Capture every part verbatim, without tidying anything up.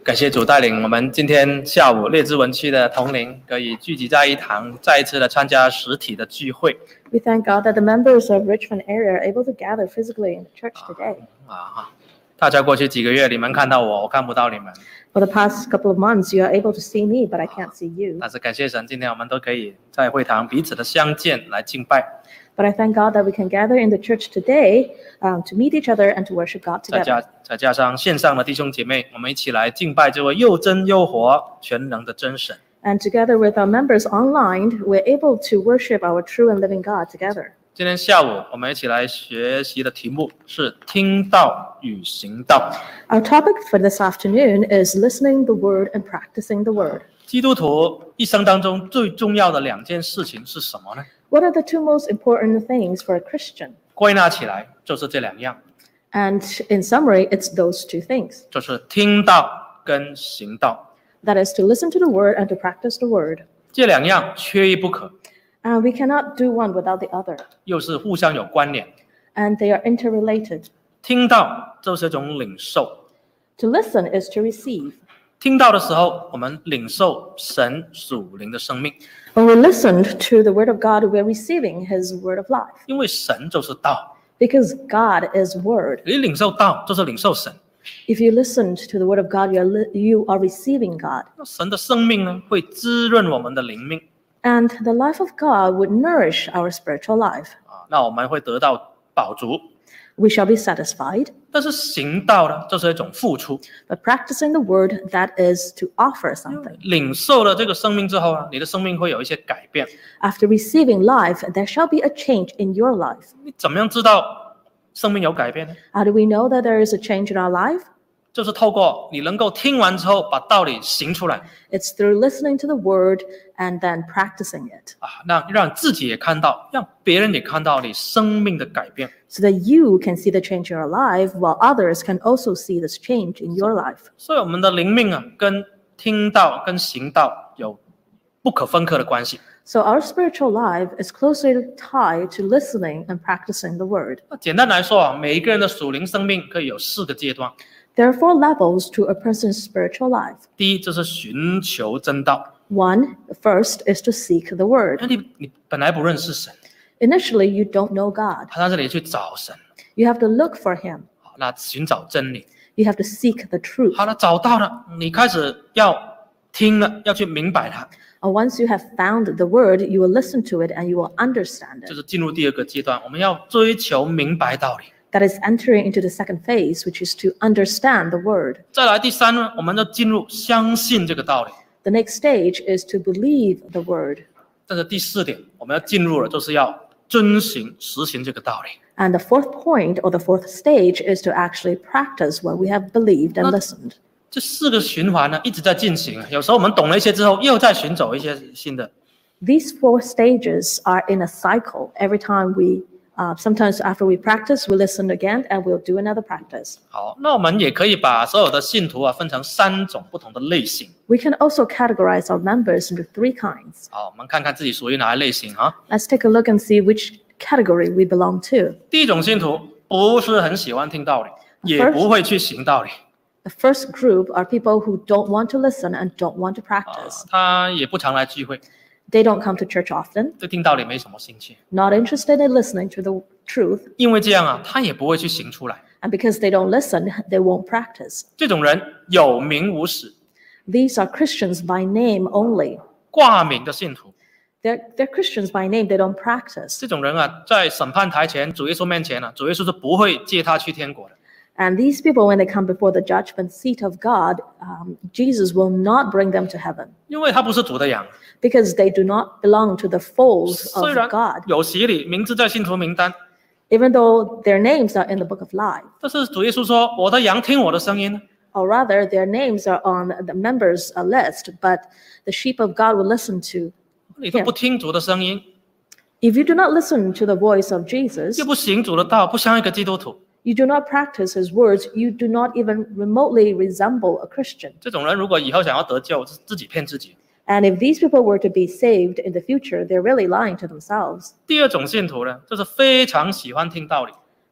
感谢主带领我们今天下午列治文区的同龄可以聚集在一堂，再一次的参加实体的聚会。 We thank God that the members of Richmond area are able to gather physically in the church today. 啊，大家过去几个月，你们看到我，我看不到你们。 For the past couple of months, you are able to see me, but I can't see you. 但是感谢神，今天我们都可以在会堂彼此的相见来敬拜。 But I thank God that we can gather in the church today um, to meet each other and to worship God 再 together. 加再加上线上的弟兄姐妹，我们一起来敬拜这位又真又活、全能的真神。 And together with our members online, we're able to worship our true and living God together. 今天下午我们一起来学习的题目是听道与行道。 Our topic for this afternoon is listening the word and practicing the word. 基督徒一生当中最重要的两件事情是什么呢？ What are the two most important things for a Christian? 归纳起来就是这两样， And in summary, it's those two things. 就是听道跟行道。 That is to listen to the word and to practice the word. 这两样缺一不可， And we cannot do one without the other. 又是互相有关联。 And they are interrelated. 听道就是一种领受， To listen is to receive. 听到的时候，我们领受神属灵的生命， When we listened to the word of God, we're receiving his word of life. 因为神就是道， Because God is word. 你领受道就是领受神。 If you listened to the word of God, you are, li- you are receiving God. 那神的生命呢，会滋润我们的灵命 And the life of God would nourish our spiritual life. 啊，那我们会得到饱足。 We shall be satisfied. 但是行道呢，这是一种付出。 But practicing the word, that is to offer something. 领受了这个生命之后啊，你的生命会有一些改变。 After receiving life, there shall be a change in your life. 你怎么样知道生命有改变呢？ How do we know that there is a change in our life? 就是透过你能够听完之后，把道理行出来 It's through listening to the word and then practicing it, 啊，那让自己也看到，让别人也看到你生命的改变。 so that you can see the change in your life, while others can also see this change in your life. 所以我们的灵命啊，跟听道跟行道有不可分割的关系。 So our spiritual life is closely tied to listening and practicing the word. 那简单来说啊，每一个人的属灵生命可以有四个阶段。 There are four levels to a person's spiritual life. 第一就是寻求真道， One, first, is to seek the word. 那你你本来不认识神， Initially, you don't know God. 他在这里去找神， You have to look for him. 好，那寻找真理。 You have to seek the truth. 好了，找到了，你开始要听了，要去明白它， And once you have found the word, you will listen to it and you will understand 就 it. 是进入第二个阶段，我们要追求明白道理。 That is entering into the second phase, which is to understand the word. 再来第三呢，我们就进入相信这个道理。 The next stage is to believe the word. 这是第四点，我们要进入了，就是要遵行实行这个道理。 And the fourth point or the fourth stage is to actually practice what we have believed and listened. 这四个循环呢一直在进行，有时候我们懂了一些之后，又在寻找一些新的。 These four stages are in a cycle. Every time we, uh, sometimes after we practice, we listen again and we'll do another practice. 好，那我们也可以把所有的信徒啊分成三种不同的类型。 We can also categorize our members into three kinds. 好，我们看看自己属于哪一类型啊？ Let's take a look and see which category we belong to. 第一种信徒不是很喜欢听道理，也不会去行道理， The first group are people who don't want to listen and don't want to 啊 practice. 他也不常来聚会， They don't come to church often, 对听道理没什么兴趣， not interested in listening to the truth, 因为这样啊，他也不会去行出来。 and because they don't listen, they won't practice. 这种人有名无实， These are Christians by name only. 挂名的信徒。 They're, they're Christians by name, they don't practice. 这种人啊，在审判台前，主耶稣面前啊，主耶稣是不会接他去天国的。 And these people, when they come before the judgment seat of God, um, Jesus will not bring them to heaven 因为他不是主的羊， because they do not belong to the fold 虽 of 然 God. 有洗礼，名字在信徒名单， Even though their names are in the book of life, 但是主耶稣说：“我的羊听我的声音。 or rather, their names are on the members' uh, list, but the sheep of God will listen to. ” 你都不听主的声音， If you do not listen to the voice of Jesus, 又不行主的道，不像一个基督徒。 you do not practice his words, you do not even remotely resemble a Christian. 这种人如果以后想要得救，自己骗自己。 And if these people were to be saved in the future, they're really lying to themselves. 第二种信徒呢，就是非常喜欢听道理，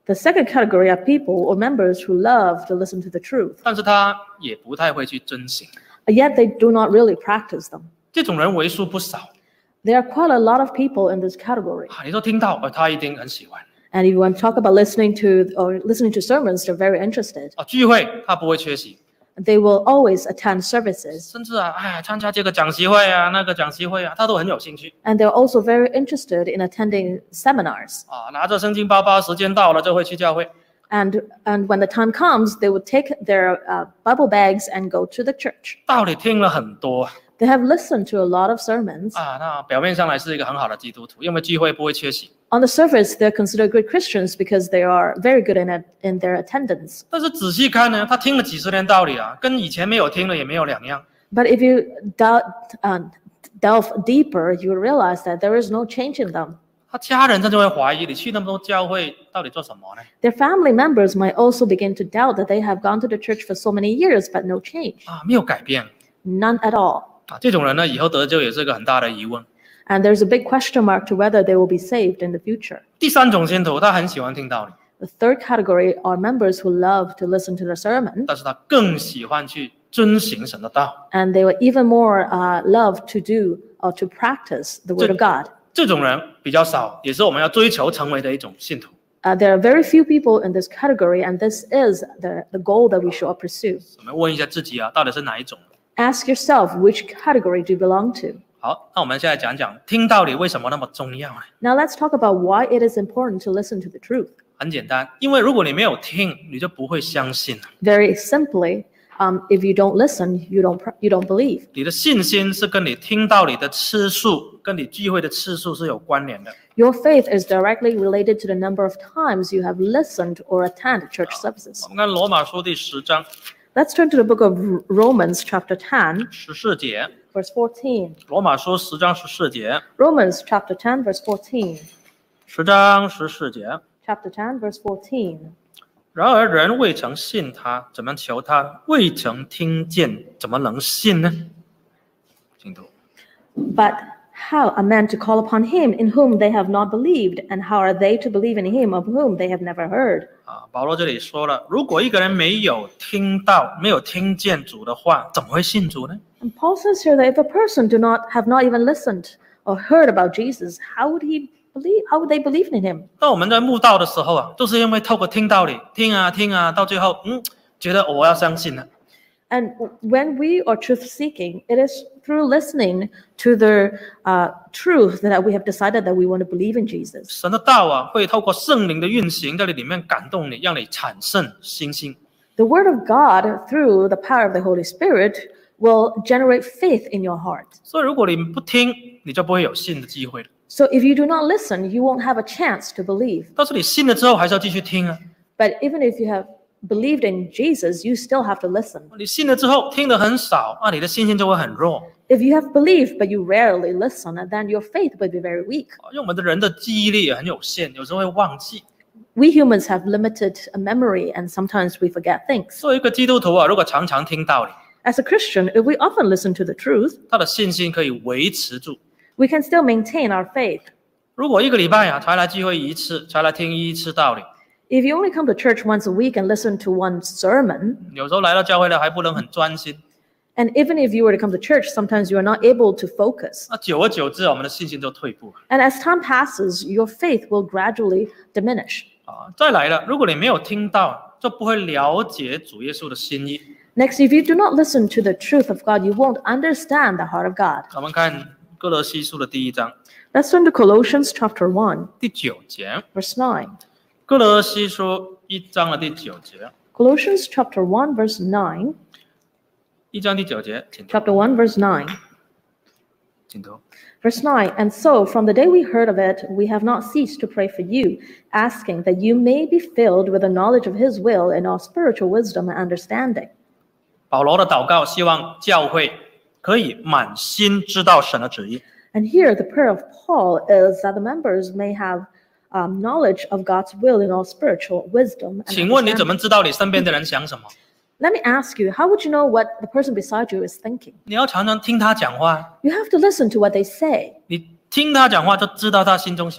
The second category are people or members who love to listen to the truth, 但是他也不太会去遵行。 yet they do not really practice them. 这种人为数不少 There are quite a lot of people in this category. 啊！你说听到，呃，他一定很喜欢 And if you want to talk about listening to or listening to sermons, they're very interested. 啊。聚会他不会缺席， They will always attend services. 甚至啊，哎，参加这个讲习会啊，那个讲习会啊，他都很有兴趣 And they're also very interested in attending seminars. 啊。拿着圣经包包，时间到了就会去教会 And, and when the time comes, they would take their uh, Bible bags and go to the church. 道理听了很多啊 They have listened to a lot of sermons. 啊。那表面上来是一个很好的基督徒，因为聚会不会缺席。 On the surface, they're considered good Christians because they are very good in, it, in their attendance. 但是仔细看呢，他听了几十年道理啊，跟以前没有听的也没有两样。 But if you del- uh, delve deeper, you will realize that there is no change in them. 他家人甚至会怀疑你去那么多教会到底做什么呢？ Their family members might also begin to doubt that they have gone to the church for so many years, but no change, 啊，没有改变 none at all. 啊。这种人呢，以后得救也是个很大的疑问。 And there's a big question mark to whether they will be saved in the future. 第三种信徒，他很喜欢听道理， The third category are members who love to listen to the sermon, 但是他更喜欢去遵行神的道。 and they will even more uh, love to do or to practice the word of God. 这种人比较少，也是我们要追求成为的一种信徒。 Uh, there are very few people in this category, and this is the, the goal that we should all pursue. 我们问一下自己啊，到底是哪一种？ Ask yourself, which category do you belong to? 好，那我们现在讲讲听道理为什么那么重要呢？ Now let's talk about why it is important to listen to the truth. 很简单，因为如果你没有听，你就不会相信。 Very simply, um, if you don't listen, you don't pr- you don't believe. 你的信心是跟你听道理的次数，跟你聚会的次数是有关联的。 Your faith is directly related to the number of times you have listened or attended church services. 我们看罗马书第十章 Let's turn to the book of R- Romans, chapter ten, 十四节， verse fourteen. 罗马书十章十四节， Romans, chapter ten, verse fourteen. 十章十四节。 Chapter ten, verse fourteen. 然而人未曾信他，怎么求他？未曾听见，怎么能信呢？请读。 But how are men to call upon him in whom they have not believed? And how are they to believe in him of whom they have never heard? 啊，保罗这里说了，如果一个人没有听到、没有听见主的话，怎么会信主呢？ And Paul says here that if a person do not have not even listened or heard about Jesus, how would he believe? How would they believe in him? 那我们在慕道的时候啊，都是因为透过听道理，听啊听啊，到最后，嗯，觉得我要相信了。 And when we are truth seeking, it is through listening to the uh, truth that we have decided that we want to believe in Jesus. 神的道啊，会透过圣灵的运行，在你里面感动你，让你产生信心。 The word of God, through the power of the Holy Spirit, will generate faith in your heart. 所以如果你不听，你就不会有信的机会了。 So if you do not listen, you won't have a chance to believe. 但是你信了之后，还是要继续听啊。 But even if you have believed in Jesus, you still have to listen. 你信了之后，听得很少，那你的信心就会很弱。 If you have believed but you rarely listen, then your faith will be very weak. 因为我们的人的记忆力也很有限，有时候会忘记。 We humans have limited memory, and sometimes we forget things. 作为一个基督徒啊，如果常常听道理， As a Christian, if we often listen to the truth, 他的信心可以维持住。 we can still maintain our faith. 如果一个礼拜啊才来聚会一次，才来听一次道理， If you only come to church once a week and listen to one sermon, 有时候来到教会了还不能很专心， and even if you were to come to church, sometimes you are not able to focus. 那久而久之啊，我们的信心就退步了 And as time passes, your faith will gradually diminish. 啊。再来了，如果你没有听到，就不会了解主耶稣的心意。 Next, if you do not listen to the truth of God, you won't understand the heart of God. 我们看哥罗西书的第一章 Let's turn to Colossians chapter one, 第九节， verse nine. 哥罗西书一章的第九节， Colossians chapter one, verse nine. 一章第九节，请读， Chapter one, verse nine. 请读。 Verse nine, and so from the day we heard of it, we have not ceased to pray for you, asking that you may be filled with the knowledge of his will and all spiritual wisdom and understanding. 保罗的祷告，希望教会可以满心知道神的旨意。 And here the prayer of Paul is that the members may have um, knowledge of God's will and all spiritual wisdom. And 请问你怎 understanding. 么知道你身边的人想什么？ Let me ask you, how would you know what the person beside you is thinking? 你要常常听他讲话， You have to listen to what they say. 你听他讲话就知道他心中想什么。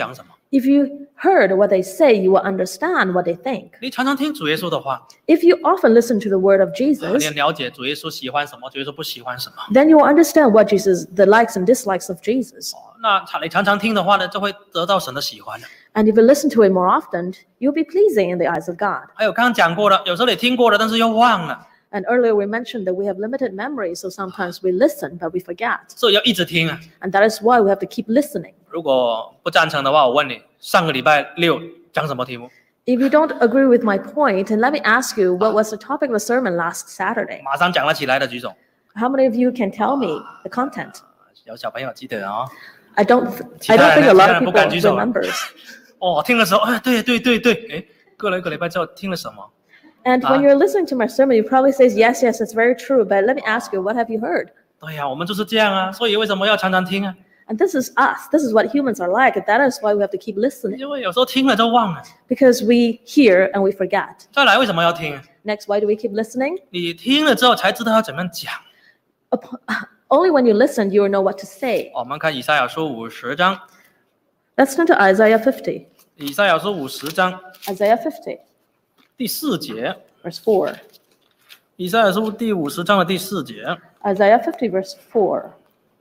If you heard what they say, you will understand what they think. 你常常听主耶稣的话， If you often listen to the word of 你 Jesus, 也了解主耶稣喜欢什么，主耶稣不喜欢什么。 then you will understand what Jesus, the likes and dislikes of Jesus. 那常你常常听的话呢，就会得到神的喜欢的。 And if you listen to it more often, you'll be pleasing in the eyes of God. 还有刚刚讲过的，有时候你听过了，但是又忘了， And earlier we mentioned that we have limited memory, so sometimes we listen, but we forget. 所以要一直听啊。 And that is why we have to keep listening. 如果不赞成的话，我问你，上个礼拜六讲什么题目？ If you don't agree with my point, and let me ask you, what was the topic of the sermon last Saturday? 马上讲了起来的举手。 How many of you can tell me the content? 有小朋友记得哦。 I don't, I don't think a lot of people 其他人不敢举手。 remembers. 哦，听的时候，哎，对对对对，哎，过了一个礼拜之后听了什么？ And when Ah. you're listening to my sermon, you probably say, yes, yes, it's very true. But let me ask you, what have you heard? 对呀、我们就是这样啊，所以为什么要常常听啊？ And this is us. This is what humans are like. And that is why we have to keep listening. 因为有时候听了就忘了。 Because we hear and we forget. 再来，为什么要听？ Next, why do we keep listening? 你听了之后才知道要怎么样讲。 Up- Only when you listen, you will know what to say. 我们看以赛亚书五十章， Let's turn to Isaiah fifty. 以赛亚书五十章 Isaiah fifty, 第四节， verse four. 以赛亚书第五十章的第四节。 Isaiah fifty, verse four.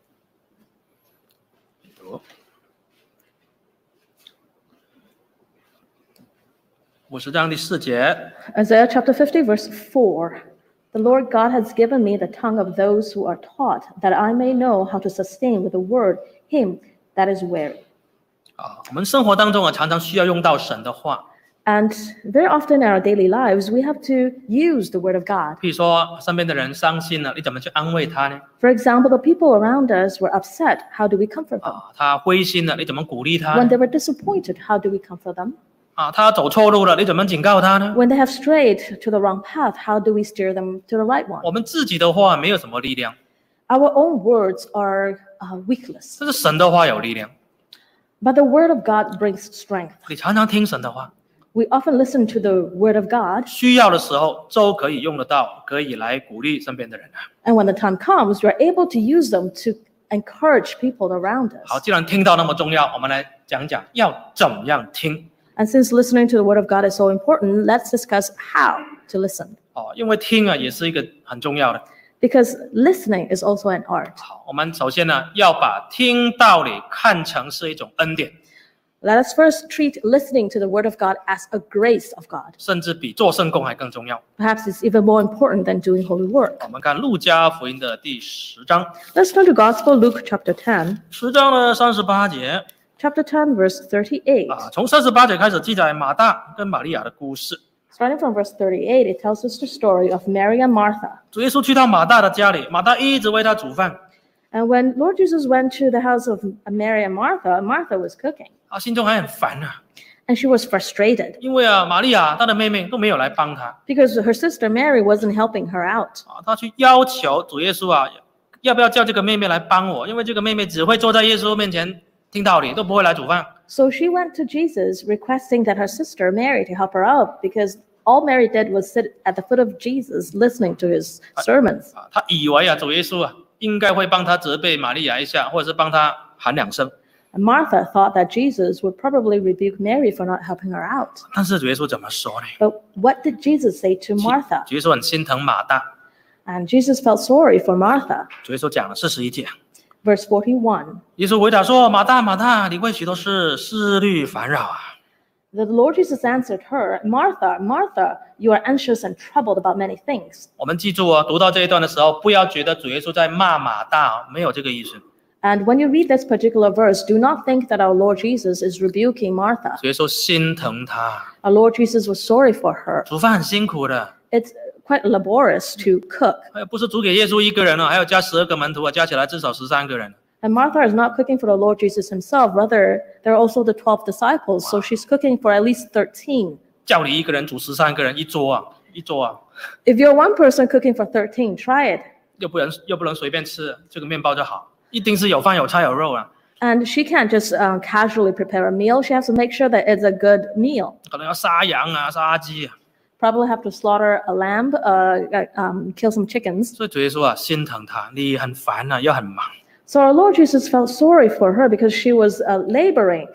五十章第四节， Isaiah chapter fifty, verse four. The Lord God has given me the tongue of those who are taught, that I may know how to sustain with the word him that is weary. 啊，我们生活当中啊，常常需要用到神的话。 And very often in our daily lives, we have to use the word of God. 譬如说，身边的人伤心了，你怎么去安慰他呢？ For example, the people around us were upset. How do we comfort them? 啊，他灰心了，你怎么鼓励他 When 呢？ they were disappointed, how do we comfort them? 啊，他走错路了，你怎么警告他呢？ When they have strayed to the wrong path, how do we steer them to the right one? 我们自己的话没有什么力量， Our own words are uh, weakless, 但是神的话有力量。 but the word of God brings strength. 你常常听神的话， We often listen to the word of God, 需要的时候都可以用得到，可以来鼓励身边的人啊。 and when the time comes, we're able to use them to encourage people around 好， us. 既然听到那么重要，我们来讲讲要怎么样听 And since listening to the word of God is so important, let's discuss how to listen. 哦，因为听啊也是一个很重要的。 Because listening is also an art. 好，我们首先呢要把听道理看成是一种恩典， Let us first treat listening to the word of God as a grace of God. 甚至比做圣工还更重要。 Perhaps it's even more important than doing holy work. 我们看路加福音的第十章， Let's turn to Gospel Luke chapter ten. 十章的三十八节 Chapter ten, verse thirty-eight. 啊，从三十八节开始记载马大跟玛利亚的故事。 Starting from verse thirty-eight, it tells us the story of Mary and Martha. 主耶稣去到马大的家里，马大一直为他煮饭， And when Lord Jesus went to the house of Mary and Martha, Martha was cooking. 他心中还很烦啊， And she was frustrated 因为啊，玛利亚她的妹妹都没有来帮她 because her sister Mary wasn't helping her out. 啊，她去要求主耶稣啊，要不要叫这个妹妹来帮我？因为这个妹妹只会坐在耶稣面前听道理，都不会来煮饭。 So she went to Jesus requesting that her sister Mary to help her out because all Mary did was sit at the foot of Jesus listening to his sermons. 啊，她以为啊，主耶稣啊，应该会帮她责备玛利亚一下，或者是帮她喊两声。 And Martha thought that Jesus would probably rebuke Mary for not helping her out. 但是主耶稣怎么说呢？ But what did Jesus say to Martha? 主耶稣很心疼马大， And Jesus felt sorry for Martha. 主耶稣讲了四十一节。 Verse forty-one. 耶稣回答说：“马大，马大，你为许多事思虑烦扰啊。 The Lord Jesus answered her, Martha, Martha, you are anxious and troubled about many things. ” 我们记住哦，读到这一段的时候，不要觉得主耶稣在骂马大，没有这个意思。 And when you read this particular verse, do not think that our Lord Jesus is rebuking Martha. 主耶稣心疼他， Our Lord Jesus was sorry for her. 煮饭很辛苦的， It's quite laborious to cook. 还有不是煮给耶稣一个人哦，还有加十二个门徒啊，加起来至少十三个人。 And Martha is not cooking for the Lord Jesus himself. Rather, there are also the twelve disciples. So she's cooking for at least thirteen. 叫你一个人煮十三个人，一桌啊，一桌啊， If you're one person cooking for thirteen, try it. 又不能又不能随便吃，这个面包就好，一定是有饭有菜有肉啊， And she can't just uh, casually prepare a meal. She has to make sure that it's a good meal. 可能要杀羊啊，杀鸡啊。 Probably have to slaughter a lamb, uh, um, kill some chickens. 所以主耶稣啊，心疼他，你很烦啊，又很忙。 So our Lord Jesus felt sorry for her because she was uh, laboring.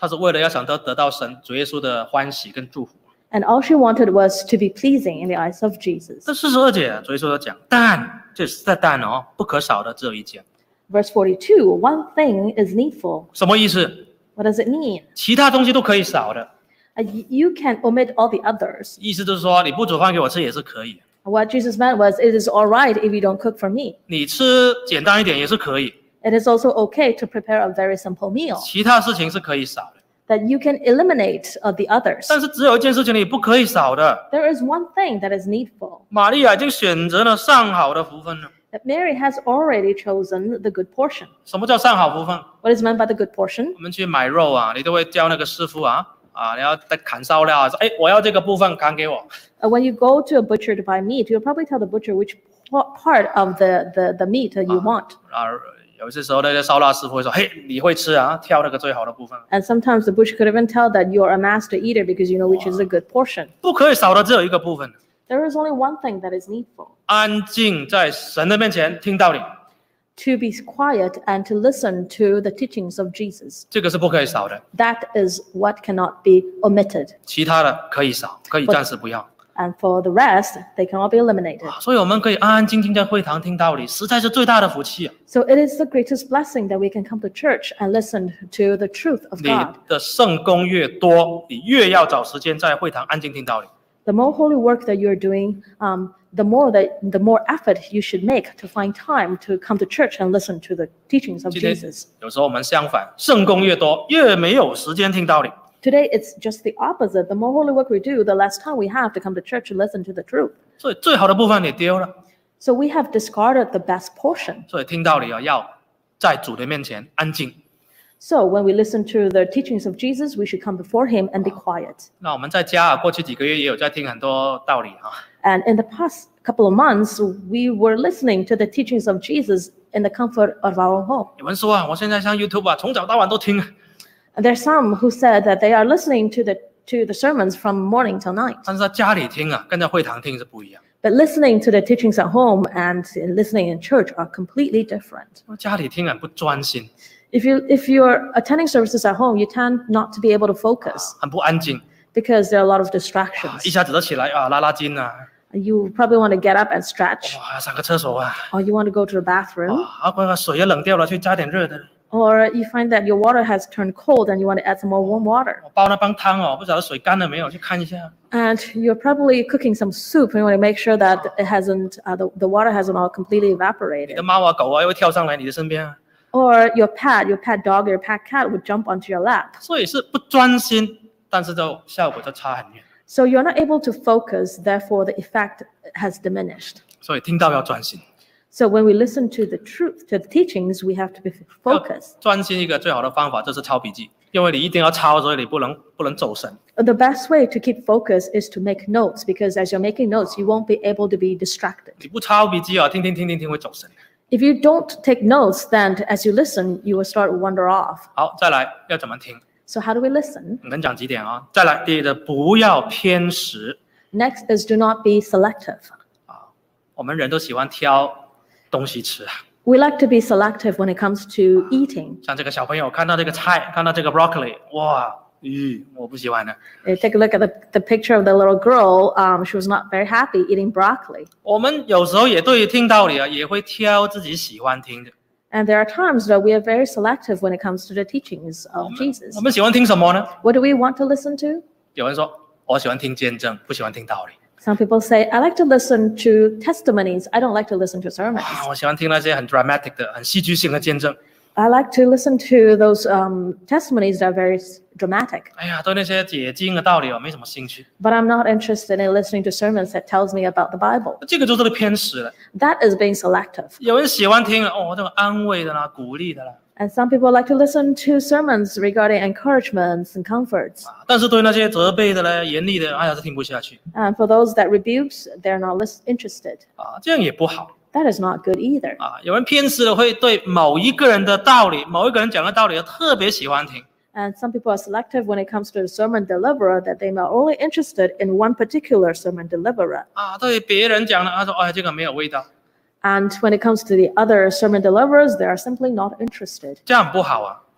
他是为了要想得得到神主耶稣的欢喜跟祝福。 And all she wanted was to be pleasing in the eyes of Jesus. 这四十二节主耶稣讲，但这是在但哦，不可少的只有一件。 Verse forty-two, one thing is needful. 什么意思？ What does it mean? 其他东西都可以少的， Uh, y- you can omit all the others. 意思就是说你不煮饭给我吃也是可以， What Jesus meant was, it is all right if you don't cook for me. 你吃简单一点也是可以， It is also okay to prepare a very simple meal. 其他事情是可以少的。 That you can eliminate uh, the others. 但是只有一件事情你不可以少的， There is one thing that is needful. 玛利亚已经选择了上好的福分了。 That Mary has already chosen the good portion. 什么叫上好福分？ What is meant by the good portion? 我们去买肉啊，你都会叫那个师傅啊啊，你要再砍烧料啊，说哎，我要这个部分砍给我。 Uh, when you go to a butcher to buy meat, you'll probably tell the butcher which p- part of the, the, the meat that you want. 啊，有些时候那些烧腊师傅会说，嘿，你会吃啊，挑那个最好的部分。 And sometimes the butcher could even tell that you're a master eater because you know which is a good portion. 不可以少的只有一个部分， There is only one thing that is needful. 安静在神的面前听道理， To be quiet and to listen to the teachings of Jesus. 这个是不可以少的。 That is what cannot be omitted. 其他的可以少，可以暂时不要。 And for the rest, they cannot be eliminated. 所以我们可以安安静静在会堂听道理，实在是最大的福气啊！ So it is the greatest blessing that we can come to church and listen to the truth of 你 God. 的圣功越多，你越要找时间在会堂安静听道理。 The more holy work that you're doing, um, the more that the more effort you should make to find time to come to church and listen to the teachings of 今天 Jesus. 有时候我们相反，圣功越多，越没有时间听道理。 Today, it's just the opposite. The more holy work we do, the less time we have to come to church to listen to the truth. 所以最好的部分你丢了， So we have discarded the best portion. 所以听道理啊，要在主的面前安静。 So when we listen to the teachings of Jesus, we should come before him and be quiet. 那我们在家啊，过去几个月也有在听很多道理啊。 And in the past couple of months, we were listening to the teachings of Jesus in the comfort of our own home. 有人说啊，我现在上 YouTube 啊，从早到晚都听啊， And there's some who said that they are listening to the to the sermons from morning till night. 但是在家里听啊，跟在会堂听是不一样。 But listening to the teachings at home and listening in church are completely different. 家里听很不专心， If you if you're attending services at home, you tend not to be able to focus 很不安静， because there are a lot of 一 distractions. 下子就起来啊，拉拉筋啊， You probably want to get up and stretch, 哇，上个厕所啊， or you want to go to the bathroom, 啊，把水也冷掉了，去加点热的。 or you find that your water has turned cold and you want to add some more warm water. 我煲那煲汤哦，不晓得水干了没有，去看一下。 And you're probably cooking some soup and you want to make sure that it hasn't uh, the, the water hasn't all completely 你 evaporated. 的猫啊狗啊又会跳上来你的身边啊， Or your pet, your pet dog, your pet cat would jump onto your lap. 所以是不专心，但是就效果就差很远。 So you're not able to focus, therefore the effect has diminished. 所以听到要专心， So when we listen to the truth, to the teachings, we have to be focused. 专心一个最好的方法就是抄笔记，因为你一定要抄，所以你不能不能走神。 The best way to keep focus is to make notes because as you're making notes, you won't be able to be distracted. 你不抄笔记啊，听听听听听会走神。 If you don't take notes, then as you listen, you will start to wander off. 好，再来要怎么听？ So how do we listen? 我们讲几点啊？再来，第一个不要偏食 Next is do not be selective. 啊，我们人都喜欢挑东西吃啊。 We like to be selective when it comes to eating. 像这个小朋友看到这个菜，看到这个 broccoli， 哇，咦，我不喜欢的。 Uh, Take a look at the, the picture of the little girl. Um, she was not very happy eating broccoli. 我们有时候也对于听道理啊，也会挑自己喜欢听的。 And there are times that we are very selective when it comes to the teachings of Jesus. 我们喜欢听什么呢？ What do we want to listen to? 有人说我喜欢听见证，不喜欢听道理。 Some people say, I like to listen to testimonies. I don't like to listen to sermons. 啊，我喜欢听那些很 dramatic 的、很戏剧性的见证。 I like to listen to those um, testimonies that are very dramatic. 哎呀，对那些解经的道理哦，没什么兴趣。 But I'm not interested in listening to sermons that tells me about the Bible. 这个就是偏食了。 That is being selective. 有人喜欢听哦，这种安慰的啦、鼓励的啦， And some people like to listen to sermons regarding encouragements and comforts. 啊，但是对那些责备的嘞、严厉的，哎呀，是听不下去 And for those that rebukes, they're not lis- interested. 啊，这样也不好 That is not good either. 啊。有人偏食了，会对某一个人的道理、某一个人讲的道理特别喜欢听。 And some people are selective when it comes to the sermon deliverer, that they are only interested in one particular sermon deliverer. 啊，对别人讲的，他说，哎，这个没有味道， And when it comes to the other sermon deliverers, they are simply not interested. 这样不好啊。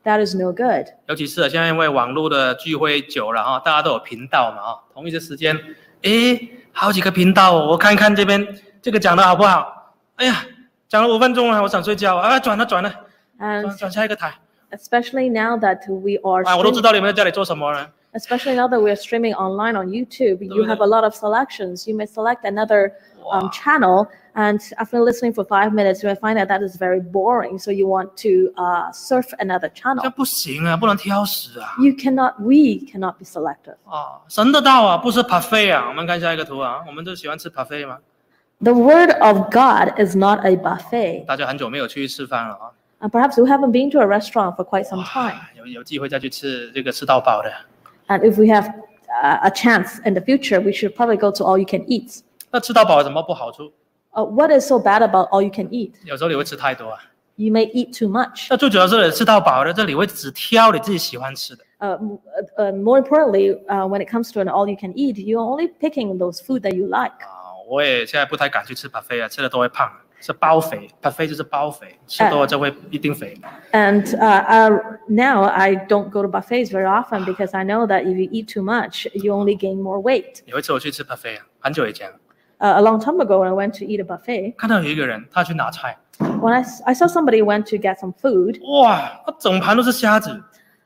That is no good. 尤其是现在因为网络的聚会久了哈，大家都有频道嘛哈，同一个时间，诶，好几个频道，我看看这边这个讲的好不好？哎呀，讲了五分钟了，我想睡觉啊，转了转了， And 转转下一个台。 especially now that we are 啊，我都知 streaming, 道你们在家里做什么了。 especially now that we are streaming online on YouTube, you have a lot of selections. You may select another um, channel, and after listening for five minutes, you may find that that is very boring. So you want to uh, surf another 这 channel. 不行啊，不能挑食啊。 You cannot, we cannot be selective. 啊，神的道啊，不是 buffet 啊。我们看下一个图啊，我们都喜欢吃 buffet 嘛。 The word of God is not a buffet. 大家很久没有去吃饭了啊。 And perhaps we haven't been to a restaurant for quite some time. 哇有有机会再去吃这个吃到饱的。 And if we have uh, a chance in the future, we should probably go to all you can eat. 那吃到饱有什么不好处？ Uh, what is so bad about all you can eat? 有时候你会吃太多啊。 You may eat too much. 那最主要是吃到饱的，这里会只挑你自己喜欢吃的。 Uh, m- uh, more importantly, uh, when it comes to an all you can eat, you're only picking those food that you like. 啊，我也现在不太敢去吃 buffet 啊，吃了都会胖，是包肥 ，buffet 就是包肥，吃多了就会一定肥。 And uh, uh, now I don't go to buffets very often because I know that if you eat too much, you only gain more weight. 有一次我去吃 buffet 啊，很久以前， Uh, a long time ago, when I went to eat a buffet, 看到有一个人他去拿菜， when I, s- I saw somebody went to get some food, 哇，他整盘都是虾子，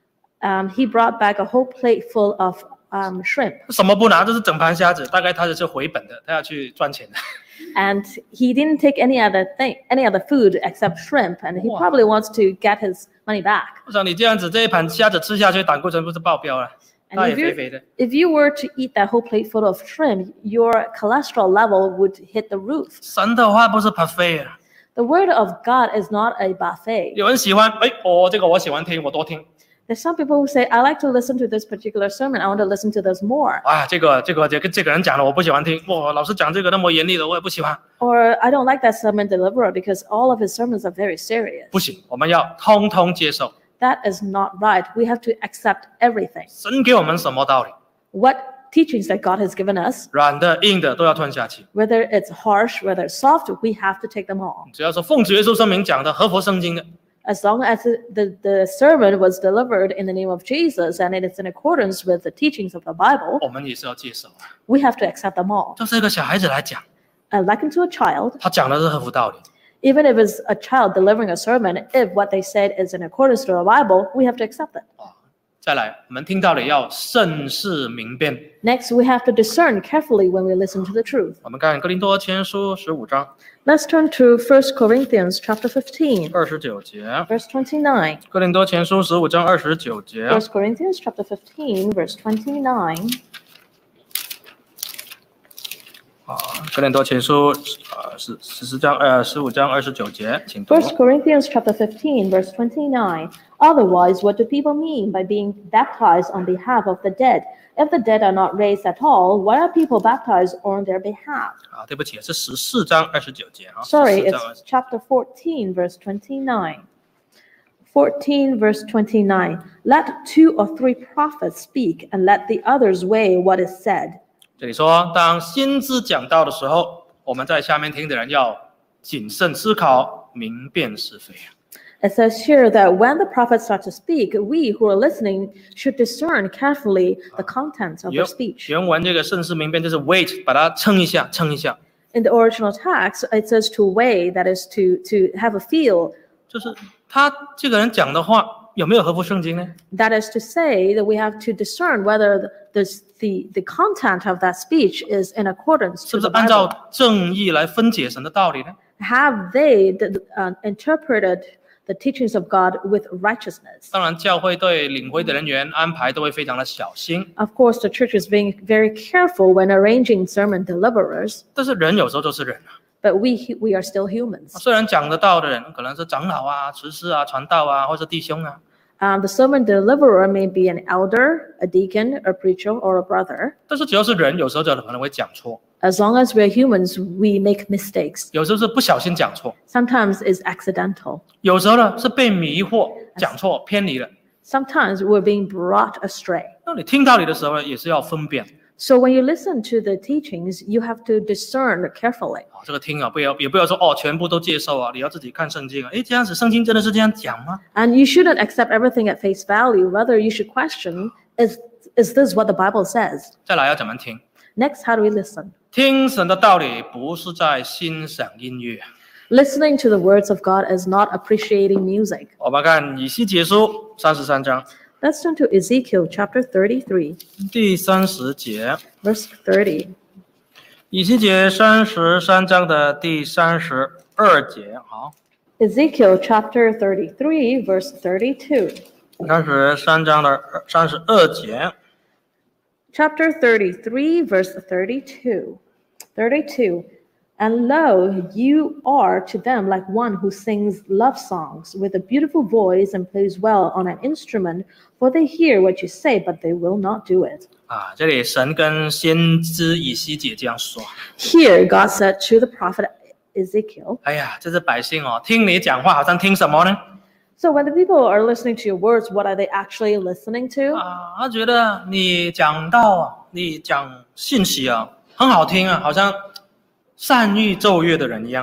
um, he brought back a whole plate full of um, shrimp. 什么不拿，就是整盘虾子，大概他是回本的，他要去赚钱的。 And he didn't take any other thing, any other food except shrimp, and he Wow. probably wants to get his money back. 我想你这样子，这一盘虾子吃下去，胆固醇不是爆标了， And 他也 if 肥 you 肥的。 if you were to eat that whole plate full of shrimp, your cholesterol level would hit the roof. 神的话不是 buffet 啊， The word of God is not a buffet. 有人喜欢，哎，哦，这个我喜欢听，我多听。 There's some people who say, I like to listen to this particular sermon. I want to listen to this more. 啊，这个这个这个这个人讲的我不喜欢听，哇，老师讲这个那么严厉的，我也不喜欢。 Or I don't like that sermon deliverer because all of his sermons are very serious. 不行，我们要通通接受。 That is not right. We have to accept everything. 神给我们什么道理， What teachings that God has given us, 软的、硬的都要吞下去。 whether it's harsh, whether it's soft, we have to take them all. 只要说奉主耶稣圣名讲的，合乎圣经的， As long as the, the sermon was delivered in the name of Jesus and it is in accordance with the teachings of the Bible, 我们也是要接受。 we have to accept them all. 就是一个小孩子来讲， And like unto a child, 他讲的是合乎道理。 even if it's a child delivering a sermon, if what they said is in accordance to the Bible, we have to accept it. 再来，我们听到了要慎思明辨。 Next, we have to discern carefully when we listen to the truth. 我们看哥林多前书十五章 Let's turn to First Corinthians chapter fifteen, 二十九节。 verse twenty-nine. 哥林多前书十五章二十九节。 First Corinthians chapter fifteen, verse twenty-nine. 啊，哥林多前书呃是十四章呃十五章二十九节，请读。 First Corinthians chapter fifteen, verse twenty-nine. Otherwise, what do people mean by being baptized on behalf of the dead? If the dead are not raised at all, why are people baptized on their behalf? 啊，对不起，是十四章二十九节啊。 Sorry, 14章 it's chapter fourteen, verse twenty-nine. fourteen, verse twenty-nine. Let two or three prophets speak, and let the others weigh what is said. 这里说，当先知讲道的时候，我们在下面听的人要谨慎思考，明辨是非。 It says here that when the prophets start to speak, we who are listening should discern carefully the contents of their 原 speech. 原文这个慎思明辨就是 weight，把它称一下，称一下， In the original text, it says to weigh, that is to, to have a feel. 就是他这个人讲的话有没有合乎圣经呢？ That is to say that we have to discern whether the, the, the, the content of that speech is in accordance 是 to 不是 the 按 Bible. 照正义来分解神的道理呢？ Have they uh, interpreted the teachings of God with righteousness? 当然，教会对领会的人员安排都会非常的小心， Of course, the church is being very careful when arranging sermon deliverers, 但是人有时候就是人啊。 but we we are still humans. 虽然讲得到的人可能是长老啊、执事啊、传道啊，或是弟兄啊， Um, the sermon deliverer may be an elder, a deacon, a preacher, or a brother. 但是只要是人，有时候就可能会讲错， As long as we're humans, we make mistakes. 有时候是不小心讲错， Sometimes it's accidental. 有时候呢是被迷惑讲错偏离了。 Sometimes we're being brought astray. 那你听道理的时候呢，也是要分辨， So when you listen to the teachings, you have to discern carefully. 哦，这个听啊，不要也不要说哦，全部都接受啊，你要自己看圣经啊。诶，这样子圣经真的是这样讲吗？ And you shouldn't accept everything at face value. Rather, you should question, is, is this what the Bible says? 再来要怎么听？ Next, how do we listen? 听神的道理不是在欣赏音乐。 Listening to the words of God is not appreciating music. 我们看以西结书三十三章 Let's turn to Ezekiel chapter thirty-three, 第三十节。 verse thirty. 以西结三十三章的第三十二节，好， Ezekiel chapter thirty-three, verse thirty-two. 三十三章的三十二节。 Chapter thirty-three, verse thirty-two. thirty-two. And lo, you are to them like one who sings love songs with a beautiful voice and plays well on an instrument, for they hear what you say, but they will not do it. 啊，这里神跟先知以西结这样说： Here, God said to the prophet Ezekiel, 哎呀，这些百姓哦，听你讲话好像听什么呢？ so when the people are listening to your words, what are they actually listening to? 啊，他觉得你讲道啊，你讲信息啊，很好听啊，好像善于奏乐的人一样。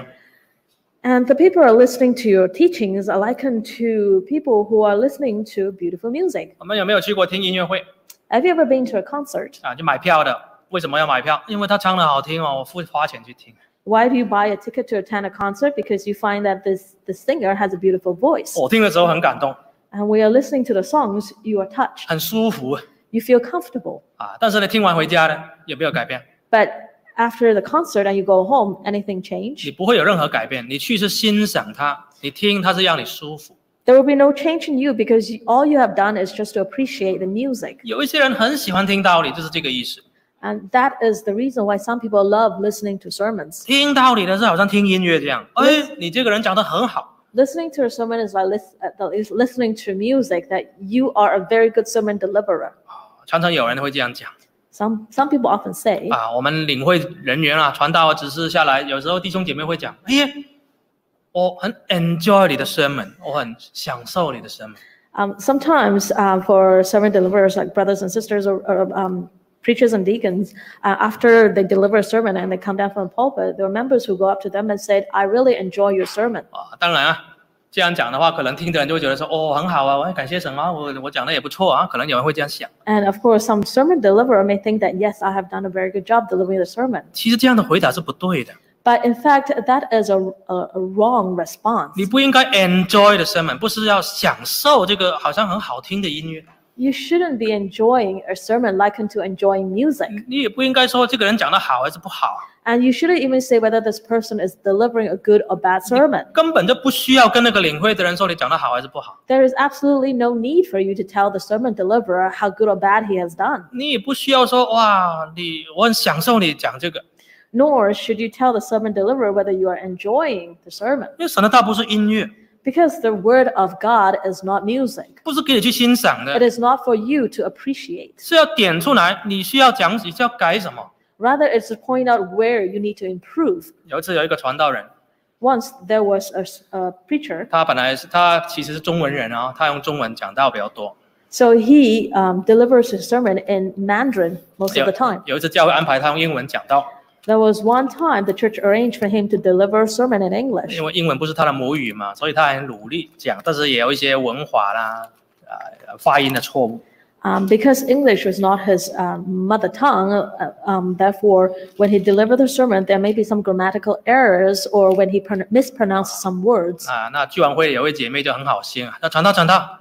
And the people are listening to your teachings are likened to people who are listening to beautiful music. 我们有没有去过听音乐会 Have you ever been to a concert? 啊？就买票的，为什么要买票？因为他唱的好听哦，我付花钱去听。 Why do you buy a ticket to attend a concert? Because you find that this the singer has a beautiful voice. 我听的时候很感动， And when you're listening to the songs, you are touched. 很舒服 You feel comfortable. 啊。但是呢，听完回家呢，有没有改变？ But after the concert and you go home, anything change? 你不会有任何改变。你去是欣赏它，你听它是让你舒服。 There will be no change in you because you, all you have done is just to appreciate the music. 有一些人很喜欢听道理，就是这个意思。 And that is the reason why some people love listening to sermons. 听道理的是好像听音乐这样，哎，你这个人讲得很好。 Listening to a sermon is like lis- uh, is listening to music, that you are a very good sermon deliverer. 常常有人会这样讲 Some some people often say, 啊，我们领会人员啊，传道指示下来，有时候弟兄姐妹会讲，哎呀，我很 enjoy 你的 sermon， 我很享受你的 sermon。 um, sometimes uh, for sermon deliverers like brothers and sisters or, or um, preachers and deacons, uh, after they deliver a sermon and they come down from the pulpit, there are members who go up to them and said, I really enjoy your sermon. 啊，当然啊，这样讲的话，可能听的人就会觉得说，哦，很好啊，我很感谢神啊，我我讲的也不错啊，可能有人会这样想。 And of course, some sermon deliverer may think that, yes, I have done a very good job delivering the sermon. 其实这样的回答是不对的， But in fact, that is a, a, a wrong response. 你不应该 enjoy the sermon， 不是要享受这个好像很好听的音乐。 You shouldn't be enjoying a sermon likened to enjoying music. 你也不应该说这个人讲的好还是不好， And you shouldn't even say whether this person is delivering a good or bad sermon. 根本就不需要跟那个领会的人说你讲的好还是不好， There is absolutely no need for you to tell the sermon deliverer how good or bad he has done. 你也不需要说哇，你我很享受你讲这个， Nor should you tell the sermon deliverer whether you are enjoying the sermon. 因为神的道不是音乐， Because the word of God is not music. 不是给你去欣赏 It 的， is not for you to appreciate. 是要点出来你需要讲，你需要改什么。 Rather, it's to point out where you need to improve. 有一次有一个传道人， Once there was a, a preacher, 他本来是他其实是中文人啊，他用中文讲道比较多。 so he um, delivers his sermon in Mandarin most 有 of the time. 有一次教会安排他用英文讲道， There was one time the church arranged for him to deliver a sermon in English. 因为英文不是他的母语嘛，所以他很努力讲，但是也有一些文法啦、呃发音的错误。 Um, because English was not his um, mother tongue, uh, um, therefore, when he delivered the sermon, there may be some grammatical errors or when he pron- mispronounced some words. 啊，那聚完会有位姐妹就很好心啊，那传道传道，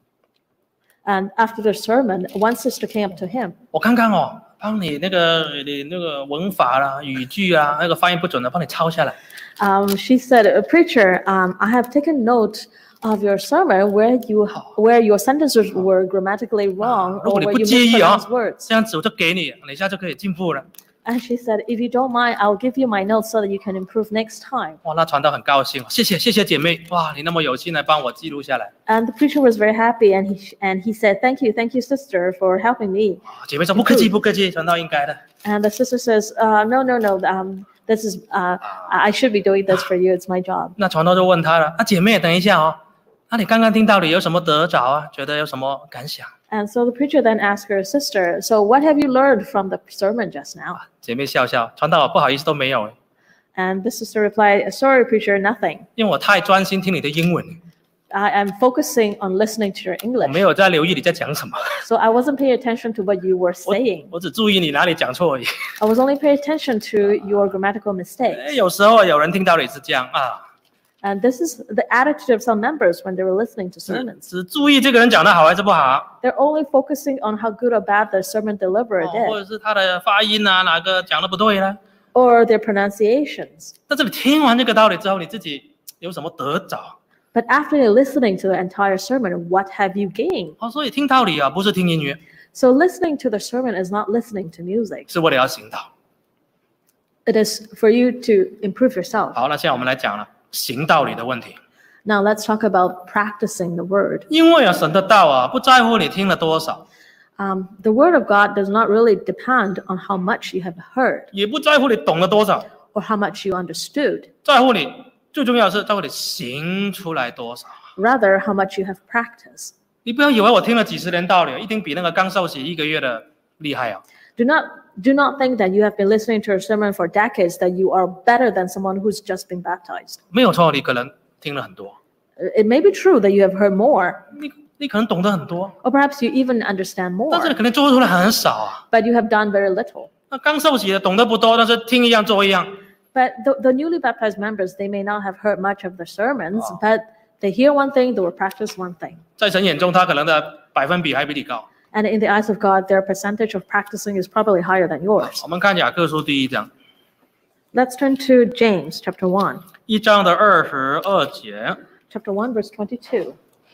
And after the sermon, one sister came up to him. 我看看哦，帮你那个你那个文法啦、语句啊，那个发音不准的，帮你抄下来。 Um, she said, "Preacher, um, I have taken note of your sermon where you where your sentences were grammatically wrong 如 or 果你 where 不 you 介意啊 mispronounced，words." 这样子我就给你，你一下就可以进步了。 And she said, "If you don't mind, I'll give you my notes so that you can improve next time." 哇，那传道很高兴，谢谢谢谢姐妹，哇，你那么有心来帮我记录下来。 And the preacher was very happy, and he and he said, "Thank you, thank you, sister, for helping me." 啊姐妹说不客气不客气，传道应该的。 And the sister says, uh, "No, no, no. Um, this is uh, I should be doing this for you. It's my job." 那传道就问他了，啊姐妹，等一下哦， 那你刚刚听道理有什么得着啊？觉得有什么感想？ And so the preacher then asked her sister, so what have you learned from the sermon just now? 姐妹笑笑，传道不好意思都没有， And the sister replied, sorry, preacher, nothing. 因为我太专心听你的英文， I am focusing on listening to your 我没 English. 有在留意你在讲什么， So I wasn't paying attention to what you were 我 saying. 我只注意你哪里讲错而已。 I was only paying attention to your grammatical 哎 mistakes. 有时候有人听道理是这样啊， And this is the attitude of some members when they were listening to 只 sermons. 只注意这个人讲的好还是不好， They're only focusing on how good or bad the sermon deliverer 哦或 did, 者是他的发音啊，哪个讲的不对呢？ or their pronunciations. 在这里听完这个道理之后，你自己有什么得着？ But after you're listening to the entire sermon, what have you gained? 哦，所以听道理啊，不是听音乐， So listening to the sermon is not listening to music. 是为了要行道。 It is for you to improve yourself. 好，那现在我们来讲了行道理的问题。 Now let's talk about practicing the word. 因为啊，神的道啊，不在乎你听了多少， Um, the word of God does not really depend on how much you have heard 也不在乎你懂了多少， or how much you understood, 在乎你最重要的是在乎你行出来多少。 rather how much you have practiced. 你不要以为我听了几十年道理，一定比那个刚受洗一个月的厉害啊！ Do not do not think that you have been listening to a sermon for decades that you are better than someone who's just been baptized. 没有错，你可能听了很多， It may be true that you have heard more, 你你可能懂得很多， or perhaps you even understand 但是 more, 你可能做出来很少啊。 but you have done very little. 那刚受洗的懂得不多，但是听一样做一样， But the, the newly baptized members, they may not have heard much of the sermons, but they hear one thing, they will practice one thing. 在神眼中，他可能的百分比还比你高。 And in the eyes of God, their percentage of practicing is probably higher than yours. 我们看雅各书第一章， Let's turn to James chapter one. 一章的二十二节， Chapter one, verse twenty-two.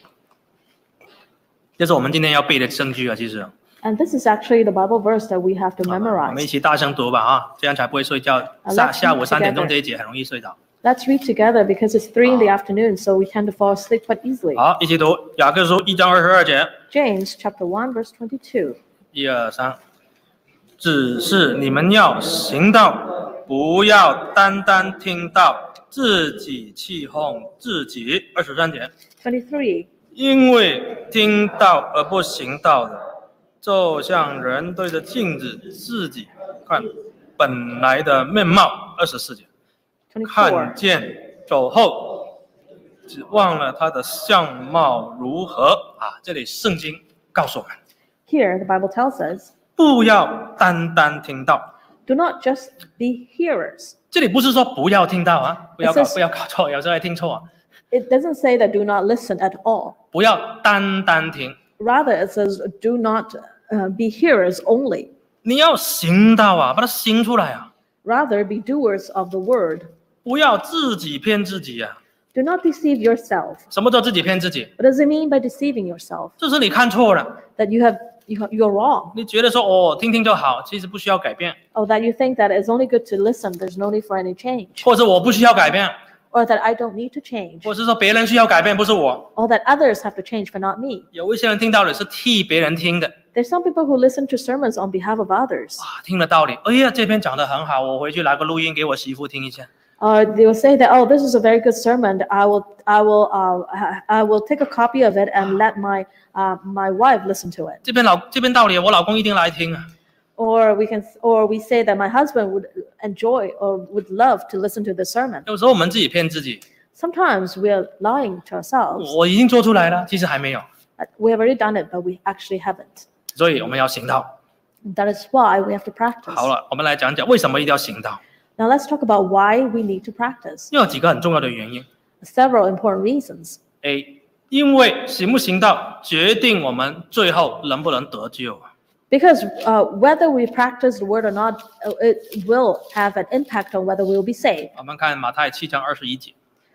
这是我们今天要背的圣句啊。其实， And this is actually the Bible verse that we have to 我们一 memorize. 起大声读吧啊，这样才不会睡觉。 let's 下 read 下午三点钟 together. 这一节很容易睡着。 Let's read together because it's three in the afternoon, so we tend to fall asleep quite easily. 好，一起读雅各书一章二十二节， James chapter one, verse twenty-two. 一二三，只是你们要行道，不要单单听到，自己气哄自己。二十三节， twenty-three. 因为听到而不行道的，就像人对着镜子自己看本来的面貌。二十四节，看 twenty-four. 见走后，只忘了他的相貌如何啊！这里圣经告诉我们， Here, the Bible tells us, 不要单单听到。 do not just be hearers. 这里不是说不要听到啊，不要搞 It says- 不要搞错，有时候会听错啊。 It doesn't say that do not listen at all. 不要单单听， Rather, it says do not uh, be hearers only. 你要行道啊，把它行出来啊！ Rather, be doers of the word. 不要自己骗自己啊！ Do not deceive yourself. 什么叫自己骗自己？ What does it mean by deceiving yourself? 就是你看错了， That you have, you have you're wrong. 你觉得说哦，听听就好，其实不需要改变， Or that you think that it's only good to listen, there's no need for any change. 或者我不需要改变， Or that I don't need to change. 或是说别人需要改变，不是我。 Or that others have to change but not me. 有一些人听道理是替别人听的 There's some people who listen to sermons on behalf of others. 啊，听了道理，哎呀，这篇讲得很好，我回去拿个录音给我媳妇听一下。 Or they will say that, oh, this is a very good sermon. I will, I will, uh, I will take a copy of it and let my, uh, my wife listen to it. 这篇老这篇道理，我老公一定来听啊。 Or we can, or we say that my husband would enjoy or would love to listen to the sermon. 有时候我们自己骗自己， Sometimes we are lying to ourselves. 我已经做出来了，其实还没有， We have already done it, but we actually haven't. 所以我们要行道。 That is why we have to practice. 好了，我们来讲讲为什么一定要行道。 Now let's talk about why we need to practice. 有几个很重要的原因。 Several important reasons. A， 因为行不行道决定我们最后能不能得救。 Because uh, whether we practice the word or not, uh, it will have an impact on whether we will be saved. 我们看马太七章二十一节，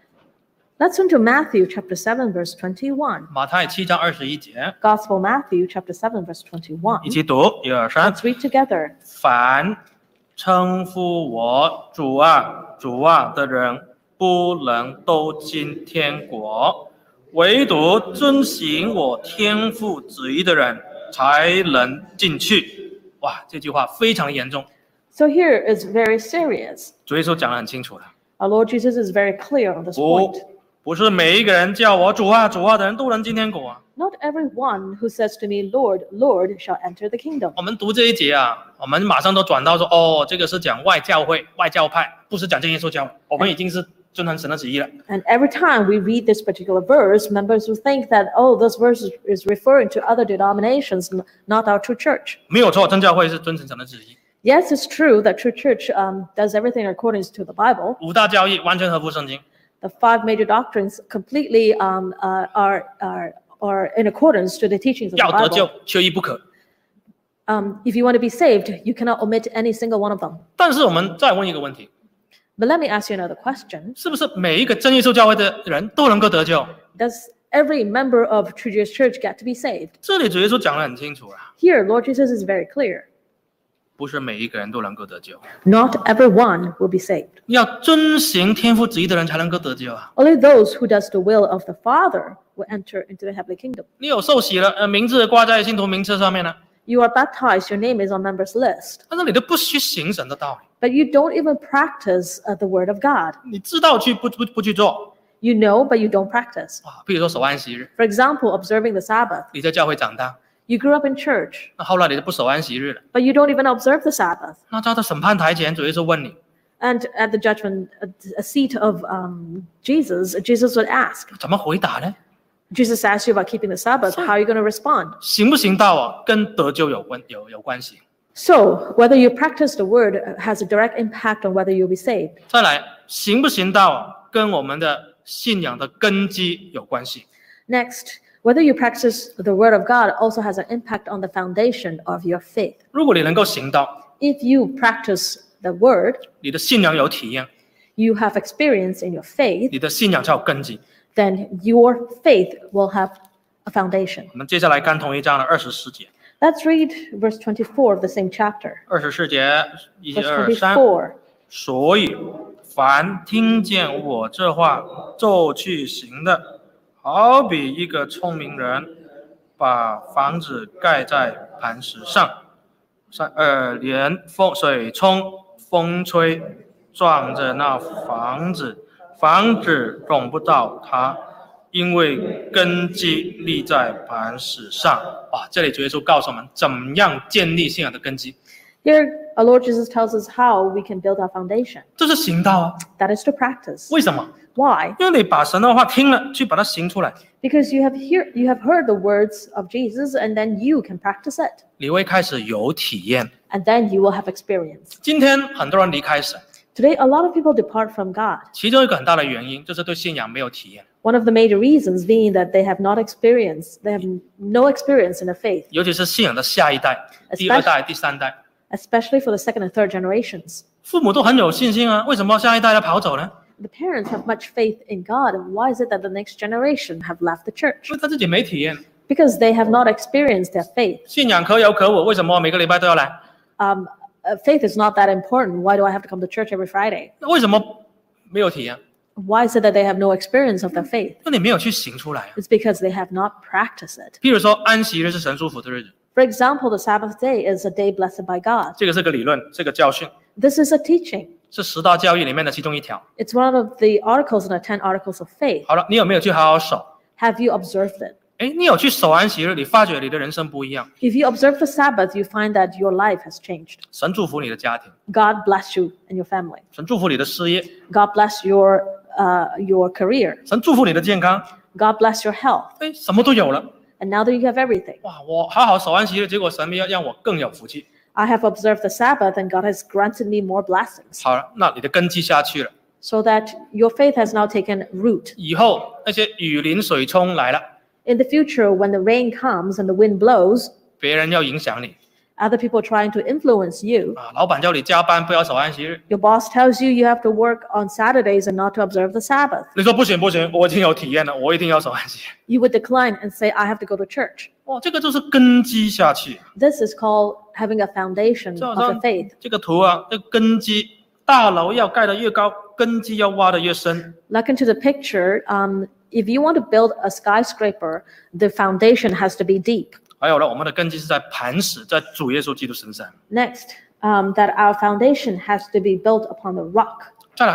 Let's turn to Matthew chapter seven, verse twenty-one. 马太七章二十一节， Gospel Matthew chapter seven, verse twenty-one. 一起读，一二三。 Let's read together. 凡称呼我主啊主啊的人，不能都进天国，唯独遵行我天父旨意的人，才能进去。哇，这句话非常严重， So here is very serious. 主耶稣讲得很清楚了， Our Lord Jesus is very clear on this 不 point. 不是每一个人叫我主啊主啊的人都能进天国啊。 Not everyone who says to me, Lord, Lord, shall enter the kingdom. 我们读这一节啊，我们马上都转到说，哦，这个是讲外教会、外教派，不是讲真耶稣教。我们已经是遵行神的旨意了。 And every time we read this particular verse, members will think that, oh, this verse is, is referring to other denominations, not our true church. 没有错，真教会是遵行神的旨意。 Yes, it's true that true church um, does everything according to the Bible. 五大教义完全合乎圣经。 The five major doctrines completely um, uh, are, are, are in accordance to the teachings of the 要得救 Bible. 缺一不可。 Um, if you want to be saved, you cannot omit any single one of them. 但是我们再问一个问题， But let me ask you another question. 是不是每一个真耶稣教会的人都能够得救？ Does every member of True Jesus Church get to be saved? 这里主耶稣讲得很清楚啊， Here, Lord Jesus is very clear. 不是每一个人都能够得救， Not everyone will be saved. 要遵行天父旨意的人才能够得救啊。 Only those who does the will of the Father will enter into the heavenly kingdom. 你有受洗了，呃，名字挂在信徒名册上面呢， You are baptized, your name is on members' list, 但是你都不去行神的道理， but you don't even practice uh, the word of God. 你知道去不不不去做 You know, but you don't practice. 啊。比如说守安息日， For example, observing the Sabbath. 你在教会长大， You grew up in church, 那后来你就不守安息日了， but you don't even observe the Sabbath. 那在他审判台前，主耶稣问你， And at the judgment uh, a seat of um, Jesus, Jesus would ask, 怎么回答呢？ Jesus asked you about keeping the Sabbath. How are you going to respond? 行不行道啊，跟得救有关有有关系。 So, whether you practice the word has a direct impact on whether you'll be saved. 再来，行不行道啊，跟我们的信仰的根基有关系。 Next, whether you practice the word of God also has an impact on the foundation of your faith. 如果你能够行道， If you practice the word, 你的信仰有体验， you have experience in your faith, 你的信仰才有根基。 then your faith will have a foundation. 我们接下来看同一章的二十四节， Let's read verse twenty-four of the same chapter. 二十四节一 Verse 二三。 twenty-four. 所以，凡听见我这话就去行的，好比一个聪明人，把房子盖在磐石上，三呃连风水冲风吹，撞着那房子，房子动不到它，因为根基立在磐石上。啊，这里主耶稣告诉我们怎么样建立信仰的根基， Here, our Lord Jesus tells us how we can build our foundation. 这是行道啊。 That is to practice. 为什么？ Why? 因为你把神的话听了，去把它行出来， Because you have hear you have heard the words of Jesus, and then you can practice it, 你会开始有体验。 and then you will have experience. 今天很多人离开神， Today, a lot of people depart from God. 其中一个很大的原因就是对信仰没有体验， One of the major reasons being that they have not experienced, they have no experience in the faith, 尤其是信仰的下一代、第二代、第三代， especially for the second and third generations. 父母都很有信心啊，为什么下一代要跑走呢？ The parents have much faith in God, and why is it that the next generation have left the church? 因为他自己没体验， Because they have not experienced their faith. 信仰可有可无，为什么每个礼拜都要来？ Um, uh, faith is not that important. Why do I have to come to church every Friday? 那为什么没有体验？ Why is it that they have no experience of their faith? 那你没有去行出来啊。 It's because they have not practiced it. 譬如说，安息日是神祝福的日子， For example, the Sabbath day is a day blessed by God. 这个是个理论，是个教训， This is a teaching. 是十大教义里面的其中一条。 It's one of the articles in the ten articles of faith. 好了，你有没有去好好守？ Have you observed it? 哎，你有去守安息日，你发觉你的人生不一样， If you observe the Sabbath, you find that your life has changed. 神祝福你的家庭， God bless you and your family. 神祝福你的事业， God bless your uh, your career. 神祝福你的健康， God bless your health. 哎，什么都有了。 And now that you have everything, 哇，我好好守安息日，结果神要让我更有福气。 I have observed the Sabbath and God has granted me more blessings. 好了，那你的根基下去了， So that your faith has now taken root. 以后那些雨淋水冲来了， In the future, when the rain comes and the wind blows, 别人要影响你 other people trying to influence you. 啊，老板叫你加班，不要守安息日， Your boss tells you you have to work on Saturdays and not to observe the Sabbath. 你说不行不行，我已经有体验了，我一定要守安息日。 You would decline and say, I have to go to church. 哇，这个就是根基下去。 This is called having a foundation 就好 of the 像 faith. 这个图啊，这个根基，大楼要盖得越高，根基要挖得越深。 Look into the picture. Um, if you want to build a skyscraper, the foundation has to be deep. 还有呢，我们的根基是在磐石，在主耶稣基督身上。 Next, um, that our foundation has to be built upon the rock. 再来，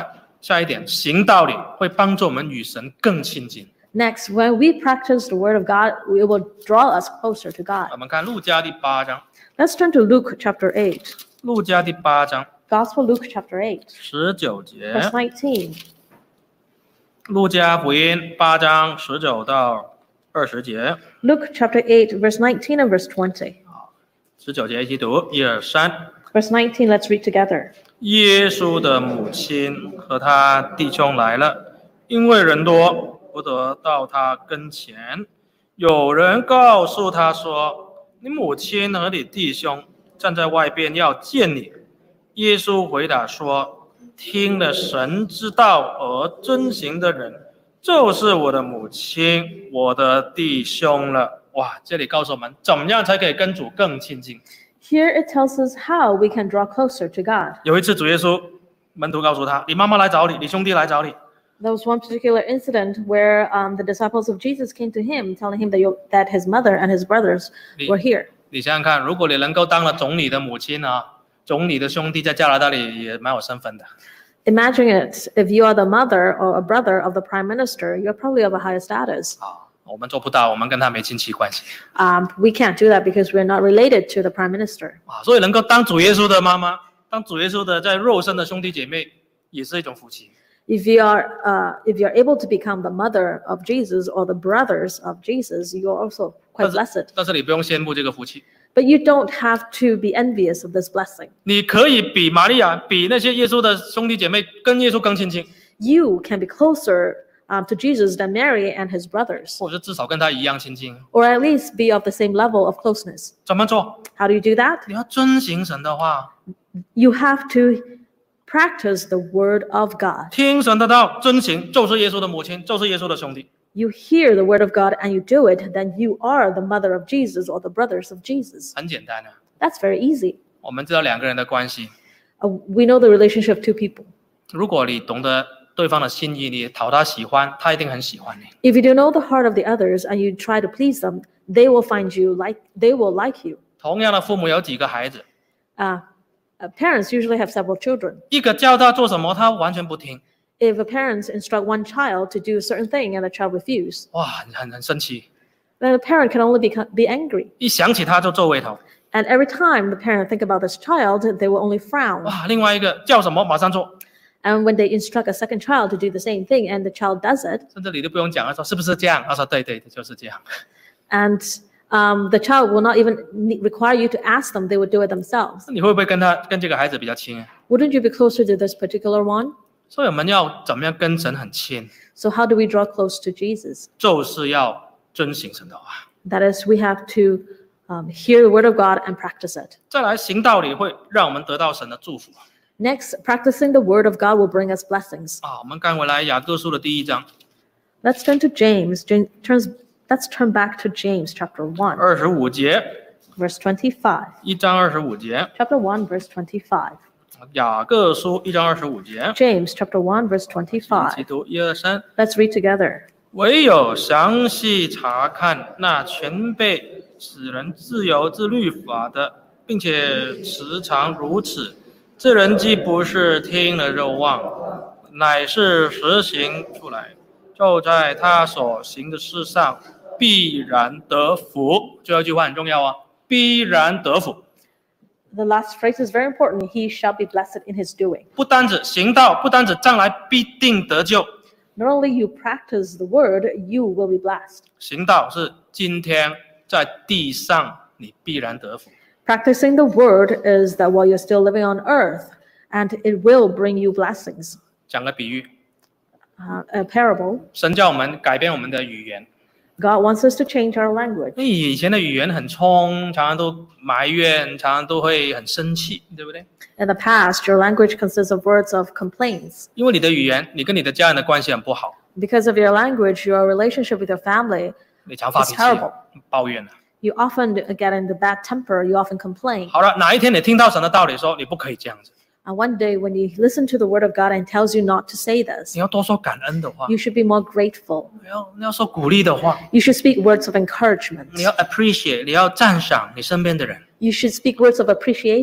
下一点，行道理会帮助我们与神更亲近。 Next, when we practice the word of God, it will draw us closer to 我 God. 们看路加第八章， Let's turn to Luke chapter eight. 路加第八章 Gospel Luke chapter eight, 十九节， verse nineteen. 路加福音八章十九到二十节， Luke chapter eight, verse nineteen and verse twenty. 十九节一起读，一二三。 Verse nineteen, let's read together. 耶稣的母亲和他弟兄来了，因为人多，不得到他跟前。有人告诉他说：“你母亲和你弟兄站在外边要见你。”耶稣回答说：“听了神之道而遵行的人，就是我的母亲，我的弟兄了。”哇，这里告诉我们，怎么样才可以跟主更亲近？ Here it tells us how we can draw closer to God. 有一次，主耶稣门徒告诉他：“你妈妈来找你，你兄弟来找你。” There was one particular incident where um, the disciples of Jesus came to him, telling him that, you, that his mother and his brothers were here. 你想想看，如果你能够当了总理的母亲啊，总理的兄弟在加拿大里也蛮有身份的。 Imagine it, if you are the mother or a brother of the prime minister, you're probably of a higher status. 啊，我们做不到，我们跟他没亲戚关系 Um, we can't do that because we're not related to the prime minister. 啊，所以能够当主耶稣的妈妈，当主耶稣的在肉身的兄弟姐妹，也是一种福气。 If you are, uh, if you're able to become the mother of Jesus or the brothers of Jesus, you're also 但 quite 是 blessed. 但是你不用羡慕这个福气， But you don't have to be envious of this blessing. 你可以比玛利亚，比那些耶稣的兄弟姐妹跟耶稣更亲近， You can be closer um, to Jesus than Mary and his brothers, 或者至少跟他一样亲近。 or at least be of the same level of closeness. 怎么做？ How do you do that? 你要遵行神的话， You have to practice the word of God. 听神的道，遵行，就是耶稣的母亲，就是耶稣的兄弟。 You hear the word of God and you do it, then you are the mother of Jesus or the brothers of Jesus. 很简单啊， That's very easy. 我们知道两个人的关系， Uh, we know the relationship of two people. 如果你懂得对方的心意，你讨他喜欢，他一定很喜欢你。 If you do know the heart of the others and you try to please them, they will find you like they will like you. 同样的，父母有几个孩子， Uh, uh, parents usually have several children. 一个教他做什么，他完全不听， If a parent instruct one child to do a certain thing and the child refuses, 哇，很很很生气， then the parent can only be, be angry. 一想起他就皱眉头。 And every time the parent think about this child, they will only frown. 哇，另外一个叫什么马上做， And when they instruct a second child to do the same thing and the child does it, 甚至你都不用讲，他说是不是这样？他说对对，就是这样。 and um, the child will not even ne- require you to ask them, they would do it themselves. 你会不会跟他跟这个孩子比较亲啊？ Wouldn't you be closer to this particular one? 所以我们要怎么样跟神很亲， So how do we draw close to Jesus? 就是要遵行神的话。 That is, we have to um, hear the word of God and practice it. 再来行道理，会让我们得到神的祝福 Next, practicing the word of God will bring us blessings. 啊。我们看回来雅各书的第一章 Let's turn to James. James turns, let's turn back to James chapter one, 二十五节， verse twenty-five. 一章二十五节， Chapter one, verse twenty-five. 雅各书一章二十五节， James chapter one, verse 一起 twenty-five. 读一二三。 Let's read together. 唯有详细查看那全被使人自由之律法的，并且时常如此，这人既不是听了肉忘，乃是实行出来，就在他所行的事上必然得福。最后一句话很重要啊，必然得福。 The last phrase is very important. He shall be blessed in his doing. 不单指行道，不单指将来必定得救， Not only you practice the word, you will be blessed. 行道是今天在地上你必然得福。 Practicing the word is that while you're still living on earth, and it will bring you blessings. 讲个比喻， Uh, a parable. 神叫我们改变我们的语言。 God wants us to change our language. 因为以前的语言很冲，常常都埋怨，常常都会很生气，对不对？ In the past, your language consists of words of complaints. 因为你的语言，你跟你的家人的关系很不好， Because of your language, your relationship with your family, 你常发脾 It's 气 terrible.、 抱怨了。 you often get into bad temper, you often complain. 好了，哪一天你听到神的道理说你不可以这样子， And one day when you listen to the word of God and tells you not to say this, 你要多说感恩的话， you should be more grateful. 你要你要说鼓励的话， You should speak words of encouragement. 你要 appreciate，你要赞赏你身边的人。 You should speak words of appreciation. 啊，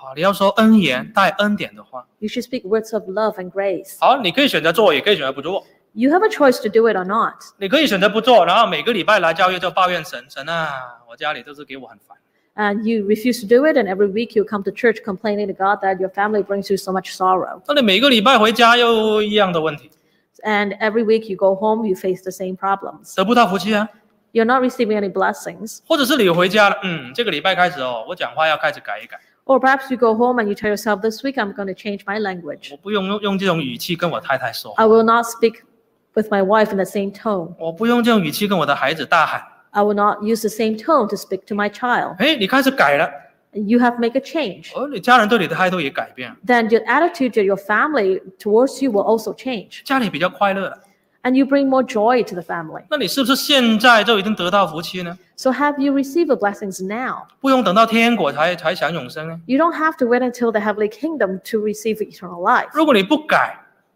啊，你要说恩言带恩典的话。 You should speak words of love and grace. 好，你可以选择做，也可以选择不做。 You have a choice to do it or not. 你可以选择不做，然后每个礼拜来教会就抱怨神，神啊，我家里都是给我很烦。 And you refuse to do it, and every week you come to church complaining to God that your family brings you so much sorrow. 那你每个礼拜回家又一样的问题， And every week you go home, you face the same problems. 得不到福气啊。 You're not receiving any blessings. 或者是你回家了，嗯，这个礼拜开始哦，我讲话要开始改一改， Or perhaps you go home and you tell yourself, this week I'm going to change my language. 我不用用用这种语气跟我太太说， I will not speak with my wife in the same tone. 我不用这种语气跟我的孩子大喊。 I will not use the same tone to speak to my child. 哎，你开始改了， You have made a change. 而你家人对你的态度也改变了， Then your attitude to your family towards you will also change. 家里比较快乐了。 And you bring more joy to the family. 那你是不是现在就已经得到福气呢？ So have you received the blessings now? 不用等到天国才才享永生呢？ You don't have to wait until the heavenly kingdom to receive eternal life. 如果你不改，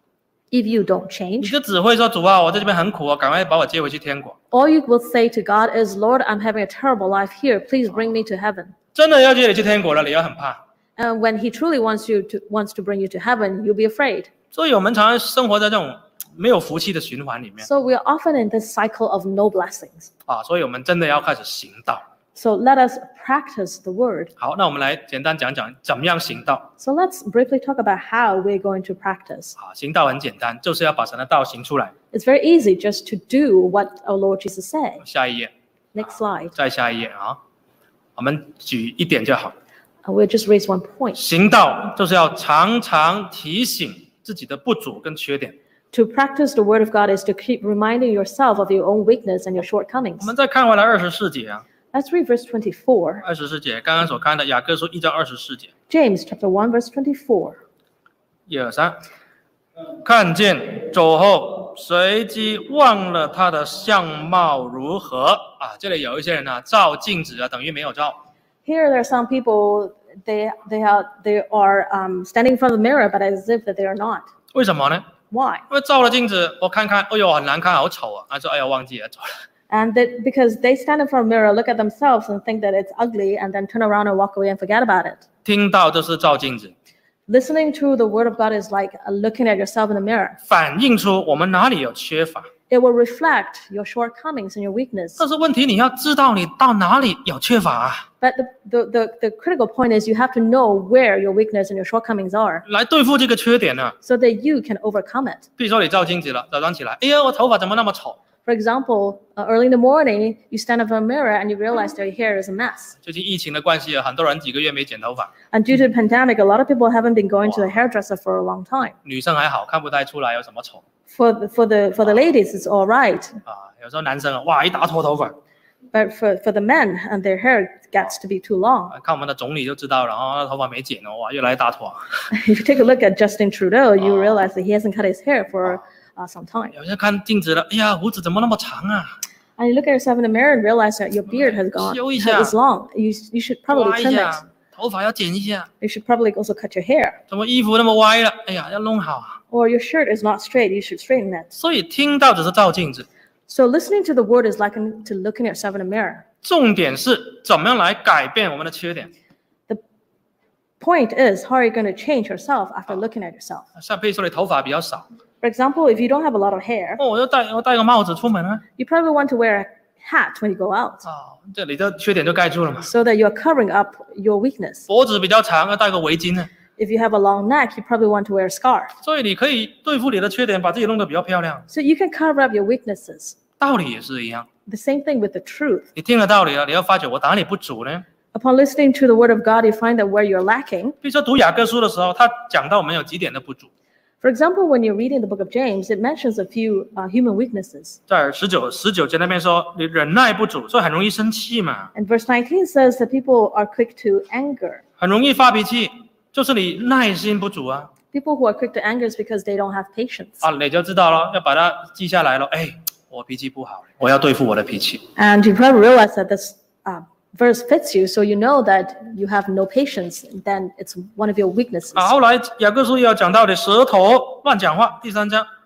If you don't 你 change, 就只会说主啊，我在这边很苦啊，赶快把我接回去天国。 all you will say to God is, Lord, I'm having a terrible life here. Please bring me to heaven. 真的要接你去天国了，你要很怕。 And when he truly wants you to wants to bring you to heaven, you'll be afraid. 所以我们常常生活在这种没有福气的循环里面 So we are often in this cycle of no blessings. 啊，所以我们真的要开始行道。 So let us practice the word. 好，那我们来简单讲讲怎么样行道。 So let's briefly talk about how we're going to practice. 啊，行道很简单，就是要把神的道行出来。 It's very easy just to do what our Lord Jesus said. 下一页， Next slide. 再下一页啊，我们举一点就好。 Uh, we'll just raise one point. 行道就是要常常提醒自己的不足跟缺点。 To practice the word of God is to keep reminding yourself of your own weakness and your 我 shortcomings. 们再看回来二十四节啊， Let's read verse twenty-four. 二十四节刚刚所看的雅各书一章二十四节， James chapter one verse twenty-four. 一二三，看见走后，随即忘了他的相貌如何啊？这里有一些人啊，照镜子啊，等于没有照。 Here there are some people they they are they are um, standing in front of the mirror, but as if that they are not. 为什么呢？ Why? 因为照了镜子，我看看，哎呦，很难看，好丑啊！他说，哎呀，忘记了，走了。 And that because they stand in front of the mirror, look at themselves and think that it's ugly, and then turn around and walk away and forget about it. 听到就是照镜子， Listening to the word of God is like uh, looking at yourself in the mirror. 反映出我们哪里有缺乏。 It will reflect your shortcomings and your weakness. 但是问题，你要知道你到哪里有缺乏啊， But the, the, the, the critical point is you have to know where your weakness and your shortcomings are 来对付这个缺点呢、啊。 so that you can overcome it. 比如说你照镜子了，早上起来，哎呀，我头发怎么那么丑？ For example, uh, early in the morning, you stand up in a mirror and you realize that your hair is a mess. 最近疫情的关系啊，很多人几个月没剪头发， And due to the pandemic, a lot of people haven't been going to the hairdresser for a long time. 女生还好，看不太出来有什么丑 For the, for the, for the ladies, it's all right. 啊。有时候男生啊，哇，一大撮头发， But for, for the men, and their hair gets to be too long. 啊看我们的总理就知道了，哦，头发没剪哦，哇，越来越大坨。 If you take a look at Justin Trudeau, you realize that he hasn't cut his hair for uh, some time. 有些看镜子了，哎呀，胡子怎么那么长啊？ And you look at yourself in the mirror and realize that your beard has gone, 修一下。 is long. You, you should 刮 probably 一 trim 下 it.， 头发要剪一下， You should probably also cut your hair. 怎么衣服那么歪了？哎呀，要弄好啊。 Or your shirt is not straight, you should straighten it. 所以听到只是照镜子， So listening to the word is like to looking at yourself in a mirror. 重点是怎么样来改变我们的缺点。 The point is, how are you going to change yourself after looking at yourself? 像比如说你头发比较少， For example, if you don't have a lot of hair, 哦，我就戴我戴个帽子出门啊， you probably want to wear a hat when you go out 啊，这里的缺点就盖住了嘛。 so that you're covering up your weakness. 脖子比较长，要戴个围巾呢。 If you have a long neck, you probably want to wear a scarf. 所以你可以对付你的缺点，把自己弄得比较漂亮。 So you can cover up your weaknesses. 道理也是一样， The same thing with the truth. 你听了道理了，你要发觉我哪里不足呢？ Upon listening to the word of God, you find that where you're lacking. 比如说读雅各书的时候，他讲到我们有几点的不足， For example, when you're reading the book of James, it mentions a few uh, human weaknesses. 在十九十九节那边说，你忍耐不足，所以很容易生气嘛， And verse nineteen says that people are quick to anger. 很容易发脾气，就是你耐心不足啊。 People who are quick to anger is because they don't have patience. 啊，你就知道了，要把它记下来了。哎，我脾气不好，我要对付我的脾气。 And you probably realize that this uh, verse fits you, so you know that you have no patience, then it's one of your weaknesses. 啊，后来雅各书也有讲到的舌头乱讲话，第三章。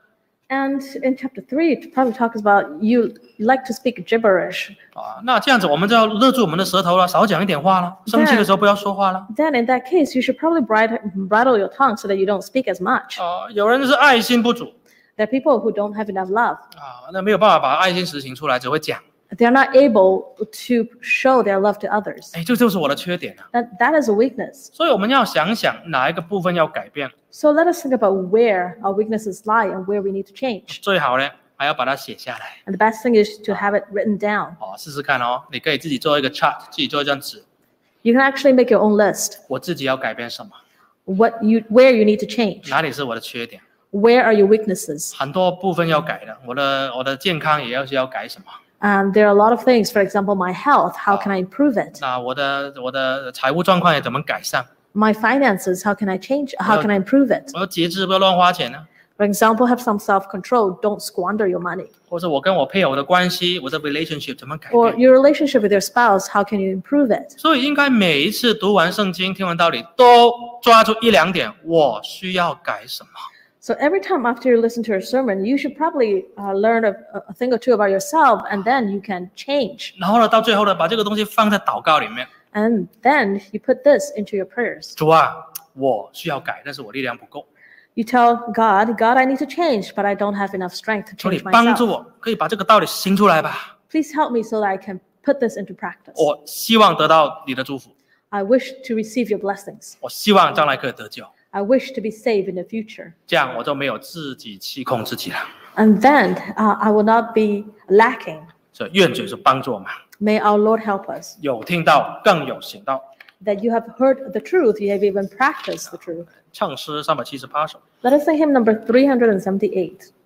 And in chapter three, it probably talks about you like to speak gibberish. 啊，那这样子我们就要勒住我们的舌头了，少讲一点话了。生气的时候不要说话了。 Then in that case, you should probably bridle, bridle your tongue so that you don't speak as much. 啊，有人是爱心不足 There are people who don't have enough love. 啊，那没有办法把爱心实行出来，只会讲。 They're not able to show their love to others. 哎，这就是我的缺点啊。 That, that is a weakness. 所以我们要想想哪一个部分要改变， So let us think about where our weaknesses lie and where we need to change. 最好呢还要把它写下来。 And the best thing is to have it written down. 哦，试试看哦，你可以自己做一个 chart， 自己做一张纸， You can actually make your own list. 我自己要改变什么， What you, where you need to change. 哪里是我的缺点， Where are your weaknesses? 很多部分要改的。我的我的健康也要是要改什么， Um, there are a lot of things. For example, my health. How can I improve it? 那我的我的财务状况也怎么改善？ My finances. How can I change? How can I improve it? 我要节制，不要乱花钱呢。 For example, have some self-control. Don't squander your money. 或者我跟我配偶的关系，我的 relationship 怎么改 Or 变？ your relationship with your spouse. How can you improve it? 所以应该每一次读完圣经、听完道理，都抓住一两点，我需要改什么。 So every time after you listen to a sermon, you should probably uh, learn a, a thing or two about yourself, and then you can change. 然后呢，到最后呢，把这个东西放在祷告里面。 And then you put this into your prayers. 主啊，我需要改，但是我力量不够， You tell God, God, I need to change, but I don't have enough strength to 求你 change 帮助 myself. 我，可以把这个道理行出来吧。 Please help me so that I can put this into practice. 我希望得到你的祝福， I wish to receive your blessings. 我希望将来可以得救， I wish to be saved in the future. 这样我就没有自己欺控自己了。 And then uh, I will not be lacking. 所以愿主是帮助我们， May our Lord help us. 有听到更有行道。 That you have heard the truth, you have even practiced the truth. 唱诗三百七十八首。 Let us sing hymn number three hundred seventy-eight.